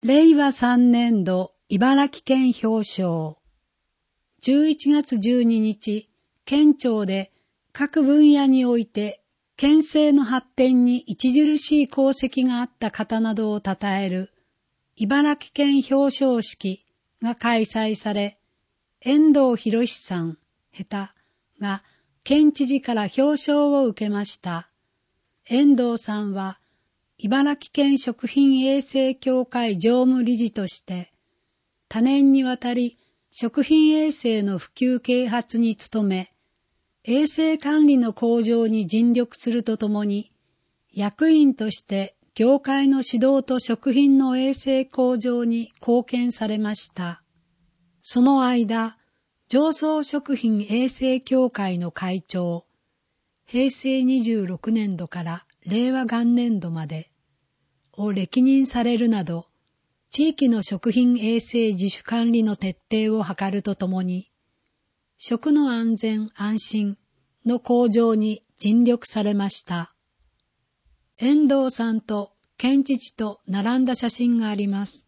令和3年度茨城県表彰。11月12日、県庁で各分野において県政の発展に著しい功績があった方などを称える茨城県表彰式が開催され、遠藤博さん、下手が県知事から表彰を受けました。遠藤さんは茨城県食品衛生協会常務理事として、多年にわたり食品衛生の普及啓発に努め、衛生管理の向上に尽力するとともに、役員として業界の指導と食品の衛生向上に貢献されました。その間、常総食品衛生協会の会長、平成26年度から令和元年度までを歴任されるなど、地域の食品衛生自主管理の徹底を図るとともに、食の安全安心の向上に尽力されました。遠藤さんと県知事と並んだ写真があります。